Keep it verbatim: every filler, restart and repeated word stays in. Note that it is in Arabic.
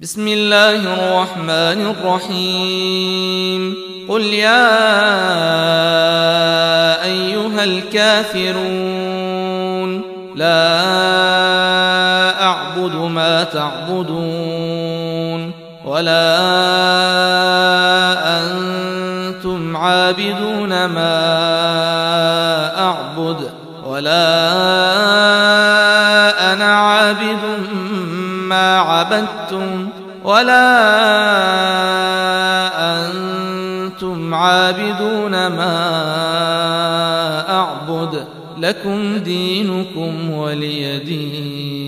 بسم الله الرحمن الرحيم قل يا أيها الكافرون لا أعبد ما تعبدون ولا أنتم عابدون ما أعبد ولا أنا عابد ما عبدتم ولا أنتم عابدون ما أعبد لكم دينكم ولي دين.